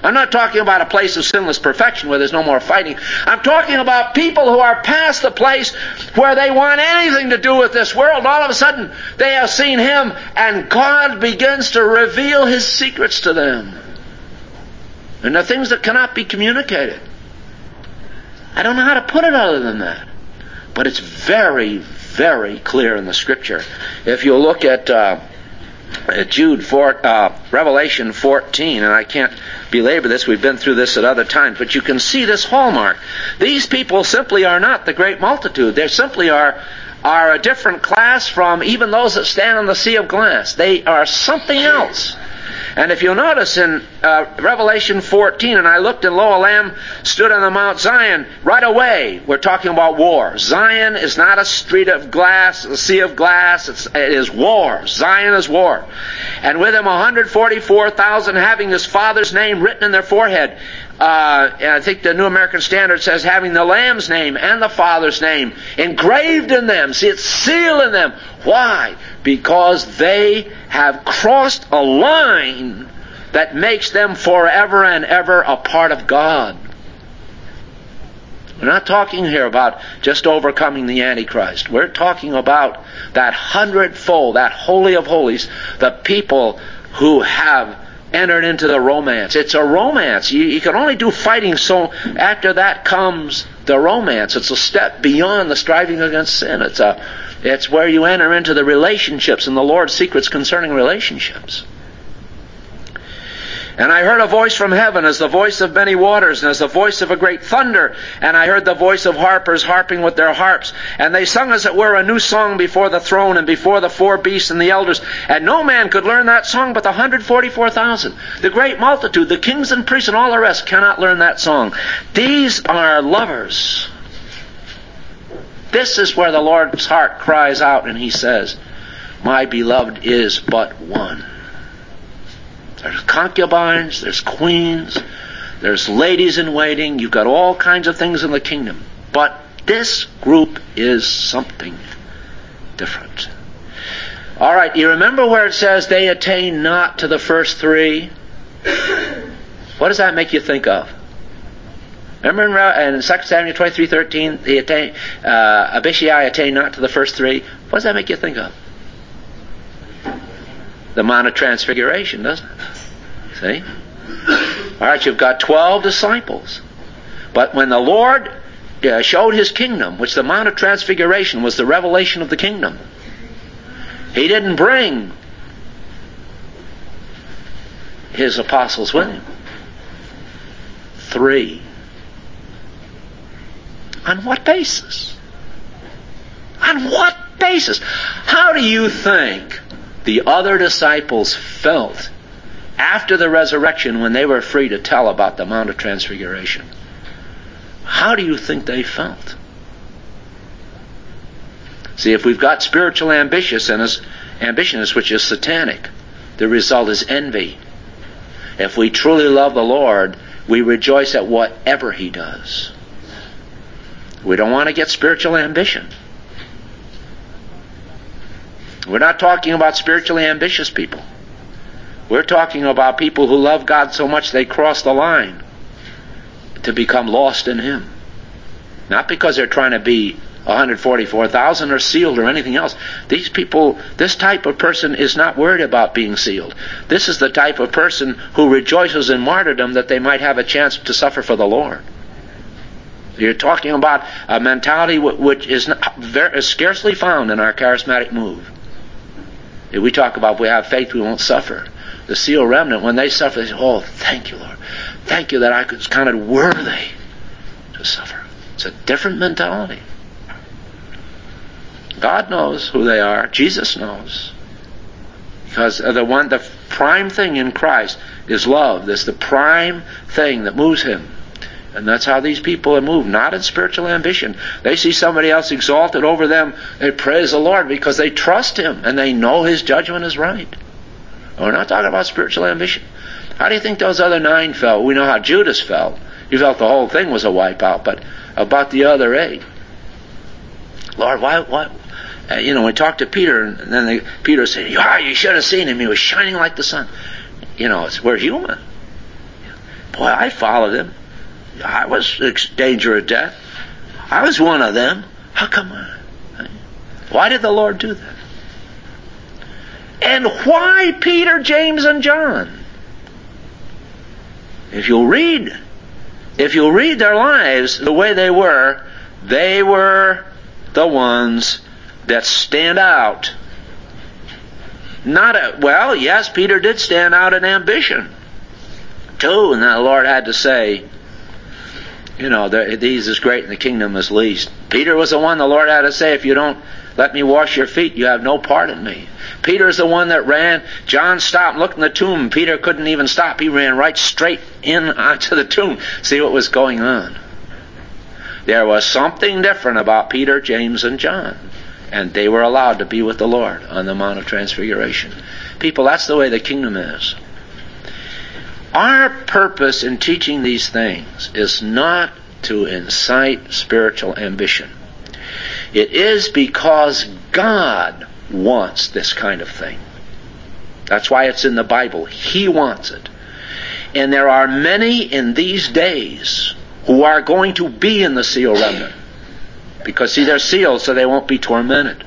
S2: I'm not talking about a place of sinless perfection where there's no more fighting. I'm talking about people who are past the place where they want anything to do with this world. All of a sudden, they have seen Him, and God begins to reveal His secrets to them. And they're things that cannot be communicated. I don't know how to put it other than that. But it's very, very clear in the Scripture. If you look at uh, Jude four, uh, Revelation fourteen, and I can't belabor this, we've been through this at other times, but you can see this hallmark. These people simply are not the great multitude. They simply are are a different class from even those that stand on the sea of glass. They are something else. And if you'll notice in uh, Revelation fourteen, and I looked, and lo, a lamb stood on the Mount Zion, right away we're talking about war. Zion is not a street of glass, a sea of glass. It's, it is war. Zion is war. And with him one hundred forty-four thousand having his Father's name written in their forehead. Uh, and I think the New American Standard says having the Lamb's name and the Father's name engraved in them. See, it's sealed in them. Why? Because they have crossed a line that makes them forever and ever a part of God. We're not talking here about just overcoming the Antichrist. We're talking about that hundredfold, that Holy of Holies, the people who have entered into the romance. It's a romance. You, you can only do fighting, so after that comes the romance. It's a step beyond the striving against sin. It's a, it's where you enter into the relationships and the Lord's secrets concerning relationships. And I heard a voice from heaven as the voice of many waters, and as the voice of a great thunder. And I heard the voice of harpers harping with their harps. And they sung as it were a new song before the throne and before the four beasts and the elders. And no man could learn that song but the one hundred forty-four thousand. The great multitude, the kings and priests and all the rest cannot learn that song. These are lovers. This is where the Lord's heart cries out and He says, my beloved is but one. There's concubines, there's queens, there's ladies in waiting. You've got all kinds of things in the kingdom. But this group is something different. All right, you remember where it says they attain not to the first three? What does that make you think of? Remember in, in Second Samuel twenty-three thirteen, they attain, uh, Abishai attained not to the first three. What does that make you think of? The Mount of Transfiguration, doesn't it? See? All right, you've got twelve disciples. But when the Lord uh, showed His kingdom, which the Mount of Transfiguration was the revelation of the kingdom, He didn't bring His apostles with Him. Three. On what basis? On what basis? How do you think the other disciples felt after the resurrection when they were free to tell about the Mount of Transfiguration? How do you think they felt? See, if we've got spiritual ambitiousness, ambitiousness which is satanic, the result is envy. If we truly love the Lord, we rejoice at whatever He does. We don't want to get spiritual ambition. We're not talking about spiritually ambitious people. We're talking about people who love God so much they cross the line to become lost in Him. Not because they're trying to be one hundred forty-four thousand or sealed or anything else. These people, this type of person is not worried about being sealed. This is the type of person who rejoices in martyrdom that they might have a chance to suffer for the Lord. You're talking about a mentality which is, not, very, is scarcely found in our charismatic move. If we talk about if we have faith, we won't suffer. The sealed remnant, when they suffer, they say, oh, thank you, Lord. Thank you that I was counted worthy to suffer. It's a different mentality. God knows who they are. Jesus knows. Because the one, the prime thing in Christ is love. That's the prime thing that moves Him. And that's how these people are moved, not in spiritual ambition. They see somebody else exalted over them. They praise the Lord because they trust Him and they know His judgment is right. We're not talking about spiritual ambition. How do you think those other nine felt? We know how Judas felt. He felt the whole thing was a wipeout, but about the other eight. Lord, why, why? Uh, you know, we talked to Peter, and then they, Peter said, "Ah, you should have seen him. He was shining like the sun." You know, it's, we're human. Boy, I followed him. I was in danger of death. I was one of them. How come I? Why did the Lord do that? And why Peter, James, and John? If you'll read, if you'll read their lives the way they were, they were the ones that stand out. Not a, well, yes, Peter did stand out in ambition, too, and the Lord had to say, you know, these is great and the kingdom is least. Peter was the one the Lord had to say, if you don't let me wash your feet, you have no part in me. Peter's the one that ran. John stopped and looked in the tomb. Peter couldn't even stop. He ran right straight in onto the tomb, see what was going on. There was something different about Peter, James, and John. And they were allowed to be with the Lord on the Mount of Transfiguration. People, that's the way the kingdom is. Our purpose in teaching these things is not to incite spiritual ambition. It is because God wants this kind of thing. That's why it's in the Bible. He wants it. And there are many in these days who are going to be in the seal remnant. Because, see, they're sealed so they won't be tormented.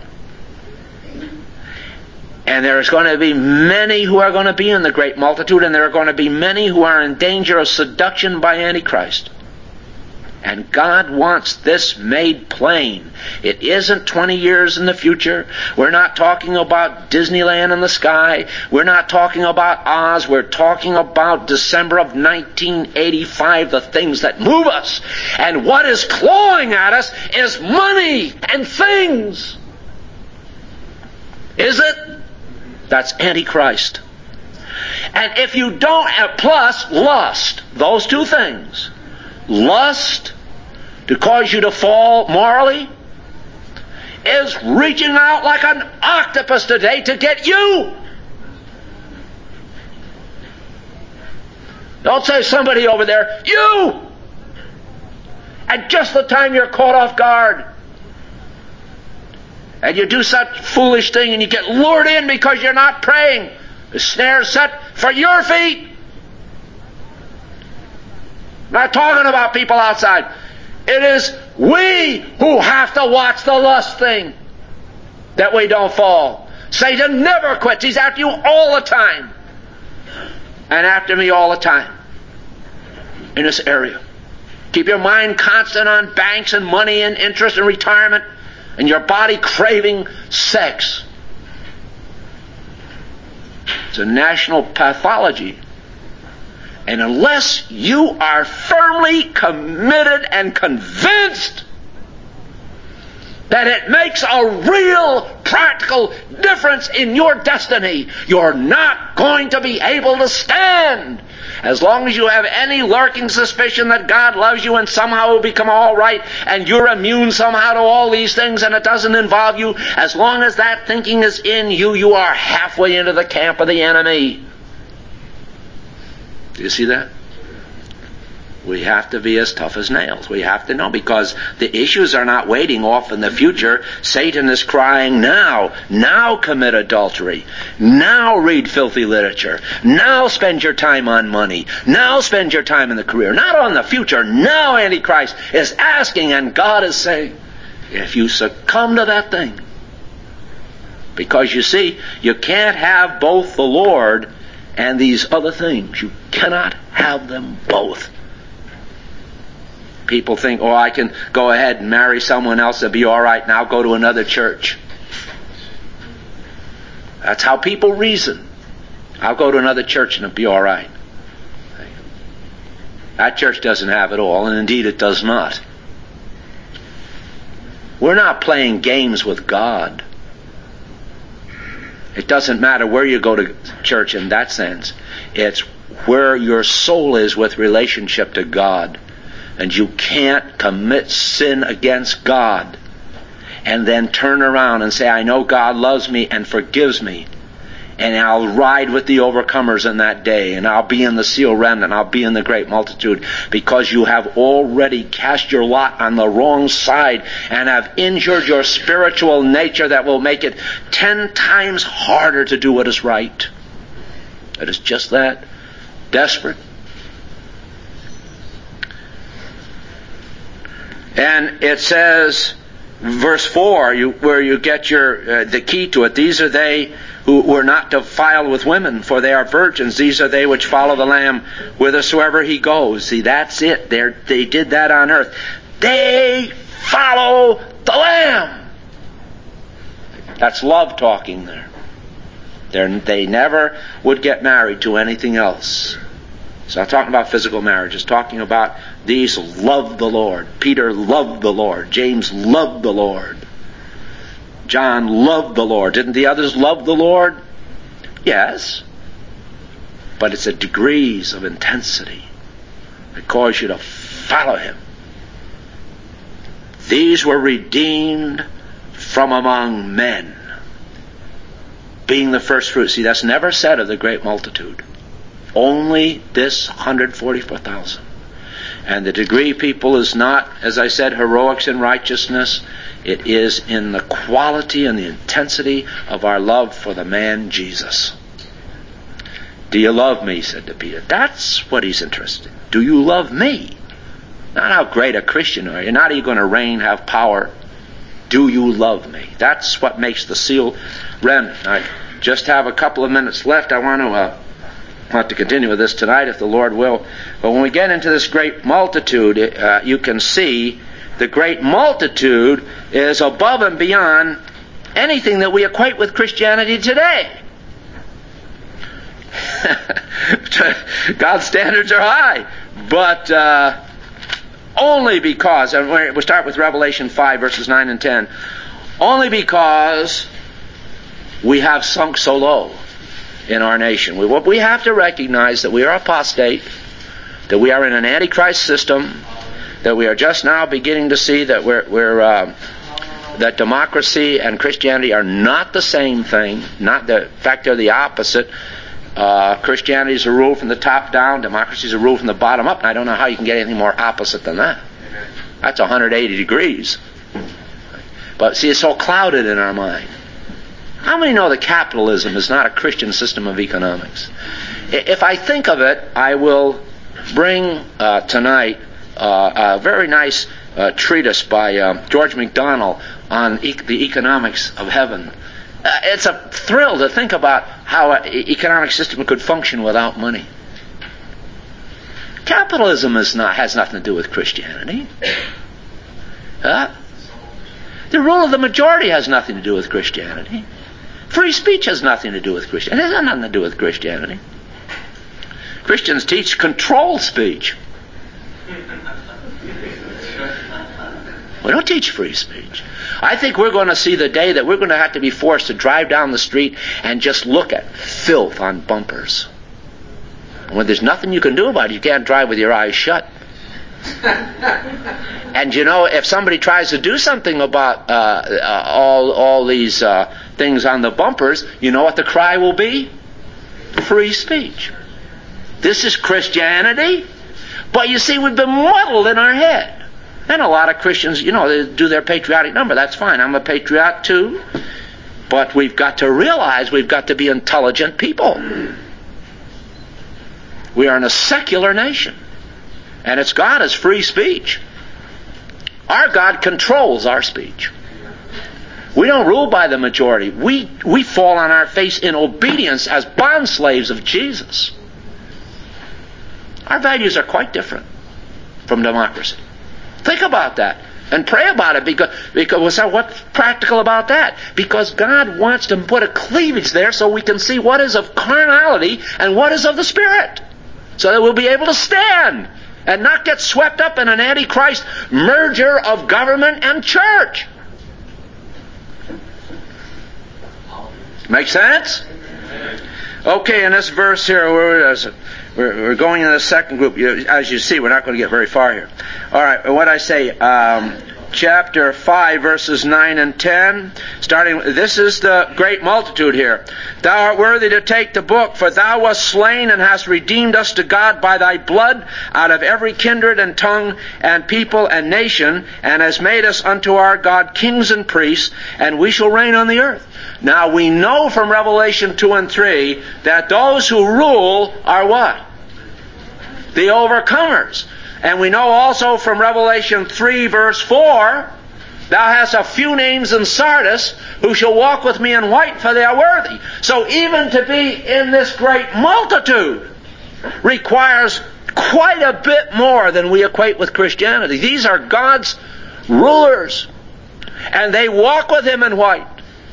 S2: And there's going to be many who are going to be in the great multitude, and there are going to be many who are in danger of seduction by Antichrist. And God wants this made plain. It isn't twenty years in the future. We're not talking about Disneyland in the sky. We're not talking about Oz. We're talking about December of nineteen eighty-five, the things that move us. And what is clawing at us is money and things. Is it? That's Antichrist. And if you don't have, plus lust, those two things. Lust, to cause you to fall morally, is reaching out like an octopus today to get you. Don't say somebody over there, you! At just the time you're caught off guard. And you do such foolish thing and you get lured in because you're not praying. The snare is set for your feet. I'm not talking about people outside. It is we who have to watch the lust thing that we don't fall. Satan never quits. He's after you all the time. And after me all the time. In this area. Keep your mind constant on banks and money and interest and retirement. And your body craving sex. It's a national pathology. And unless you are firmly committed and convinced that it makes a real practical difference in your destiny, you're not going to be able to stand. As long as you have any lurking suspicion that God loves you and somehow will become all right and you're immune somehow to all these things and it doesn't involve you, as long as that thinking is in you, you are halfway into the camp of the enemy. Do you see that? We have to be as tough as nails. We have to know, because the issues are not waiting off in the future. Satan is crying now. Now commit adultery. Now read filthy literature. Now spend your time on money. Now spend your time in the career. Not on the future. Now Antichrist is asking, and God is saying, if you succumb to that thing, because you see, you can't have both the Lord and these other things. You cannot have them both. People think, oh, I can go ahead and marry someone else and be all right, and I'll go to another church. That's how people reason. I'll go to another church and it'll be all right. That church doesn't have it all, and indeed it does not. We're not playing games with God. It doesn't matter where you go to church in that sense. It's where your soul is with relationship to God. And you can't commit sin against God and then turn around and say, I know God loves me and forgives me, and I'll ride with the overcomers in that day, and I'll be in the seal remnant, and I'll be in the great multitude, because you have already cast your lot on the wrong side and have injured your spiritual nature that will make it ten times harder to do what is right. It is just that desperate. And it says, verse four, you, where you get your uh, the key to it, these are they who were not defiled with women, for they are virgins. These are they which follow the Lamb whithersoever he goes. See, that's it. They're, they did that on earth. They follow the Lamb. That's love talking there. They're, they never would get married to anything else. It's not talking about physical marriage. It's talking about these love the Lord. Peter loved the Lord. James loved the Lord. John loved the Lord. Didn't the others love the Lord? Yes. But it's at degrees of intensity that cause you to follow him. These were redeemed from among men, being the first fruit. See, that's never said of the great multitude. Only this one hundred forty-four thousand. And the degree, people, is not, as I said, heroics in righteousness. It is in the quality and the intensity of our love for the man Jesus. Do you love me? He said to Peter. That's what he's interested in. Do you love me? Not how great a Christian are you. Not are you going to reign, have power. Do you love me? That's what makes the seal remnant. I just have a couple of minutes left. I want to uh, want to continue with this tonight, if the Lord will. But when we get into this great multitude, uh, you can see the great multitude is above and beyond anything that we equate with Christianity today. God's standards are high, but uh, only because, and we start with Revelation five, verses nine and ten, only because we have sunk so low in our nation. We, we have to recognize that we are apostate, that we are in an antichrist system, that we are just now beginning to see that we're, we're uh, that democracy and Christianity are not the same thing. Not the in fact, they're the opposite. Uh, Christianity is a rule from the top down. Democracy is a rule from the bottom up. And I don't know how you can get anything more opposite than that. That's one hundred eighty degrees. But see, it's so clouded in our mind. How many know that capitalism is not a Christian system of economics? If I think of it, I will bring uh, tonight uh, a very nice uh, treatise by uh, George MacDonald on e- the economics of heaven. Uh, it's a thrill to think about how an economic system could function without money. Capitalism is not has nothing to do with Christianity. Huh? The rule of the majority has nothing to do with Christianity. Free speech has nothing to do with Christianity. It has nothing to do with Christianity. Christians teach controlled speech. We don't teach free speech. I think we're going to see the day that we're going to have to be forced to drive down the street and just look at filth on bumpers. And when there's nothing you can do about it, you can't drive with your eyes shut. And you know, if somebody tries to do something about uh, uh, all all these uh, things on the bumpers, you know what the cry will be? Free speech. This is Christianity. But you see, we've been muddled in our head. And a lot of Christians, you know, they do their patriotic number. That's fine. I'm a patriot too. But we've got to realize we've got to be intelligent people. We are in a secular nation. And its God is free speech. Our God controls our speech. We don't rule by the majority. We, we fall on our face in obedience as bond slaves of Jesus. Our values are quite different from democracy. Think about that and pray about it, because, because what's practical about that? Because God wants to put a cleavage there so we can see what is of carnality and what is of the Spirit, so that we'll be able to stand and not get swept up in an antichrist merger of government and church. Make sense? Okay, in this verse here, where is it? We're going in the second group. As you see, we're not going to get very far here. All right, what I say, um, chapter five, verses nine and ten. Starting, this is the great multitude here. Thou art worthy to take the book, for thou wast slain and hast redeemed us to God by thy blood out of every kindred and tongue and people and nation, and hast made us unto our God kings and priests, and we shall reign on the earth. Now we know from Revelation two and three that those who rule are what? The overcomers. And we know also from Revelation three verse four, thou hast a few names in Sardis who shall walk with me in white, for they are worthy. So even to be in this great multitude requires quite a bit more than we equate with Christianity. These are God's rulers, and they walk with Him in white.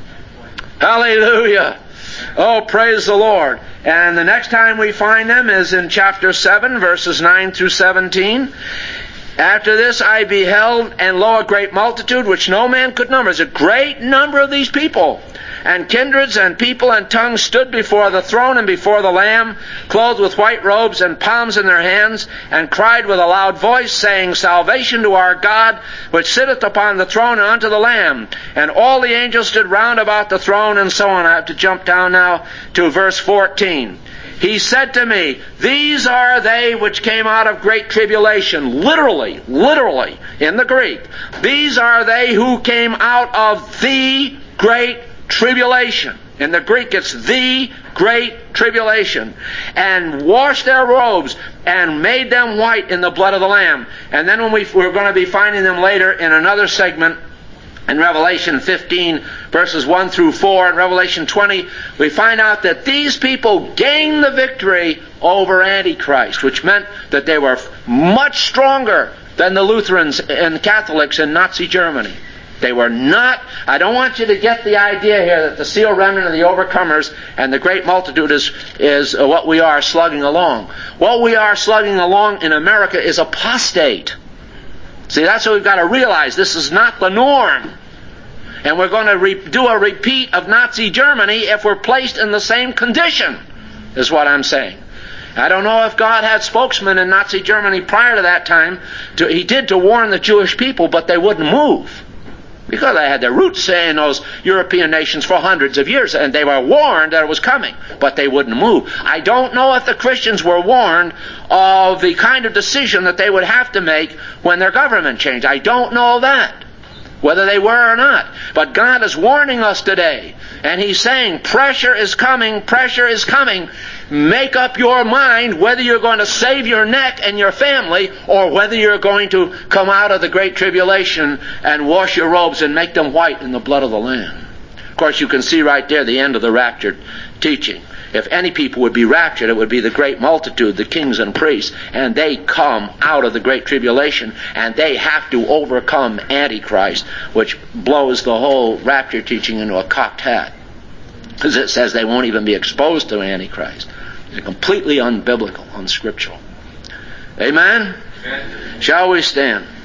S2: Hallelujah. Oh, praise the Lord. And the next time we find them is in chapter seven, verses nine through seventeen. After this I beheld, and lo, a great multitude, which no man could number. There's a great number of these people. And kindreds and people and tongues stood before the throne and before the Lamb, clothed with white robes and palms in their hands, and cried with a loud voice, saying, Salvation to our God, which sitteth upon the throne, and unto the Lamb. And all the angels stood round about the throne, and so on. I have to jump down now to verse fourteen. He said to me, These are they which came out of great tribulation. Literally, literally, in the Greek. These are they who came out of the great tribulation. In the Greek, it's the great tribulation. And washed their robes and made them white in the blood of the Lamb. And then when we, we're going to be finding them later in another segment, in Revelation fifteen, verses one through four, and Revelation twenty, we find out that these people gained the victory over Antichrist, which meant that they were much stronger than the Lutherans and Catholics in Nazi Germany. They were not, I don't want you to get the idea here that the seal remnant of the overcomers and the great multitude is, is what we are slugging along. What we are slugging along in America is apostate. See, that's what we've got to realize. This is not the norm. And we're going to re- do a repeat of Nazi Germany if we're placed in the same condition, is what I'm saying. I don't know if God had spokesmen in Nazi Germany prior to that time. To, he did to warn the Jewish people, but they wouldn't move. Because they had their roots in those European nations for hundreds of years, and they were warned that it was coming, but they wouldn't move. I don't know if the Christians were warned of the kind of decision that they would have to make when their government changed. I don't know that, whether they were or not. But God is warning us today, and He's saying, pressure is coming, pressure is coming. Make up your mind whether you're going to save your neck and your family, or whether you're going to come out of the great tribulation and wash your robes and make them white in the blood of the Lamb. Of course, you can see right there the end of the raptured teaching. If any people would be raptured, it would be the great multitude, the kings and priests, and they come out of the great tribulation, and they have to overcome Antichrist, which blows the whole rapture teaching into a cocked hat, because it says they won't even be exposed to Antichrist. It's completely unbiblical, unscriptural. Amen? Amen. Shall we stand?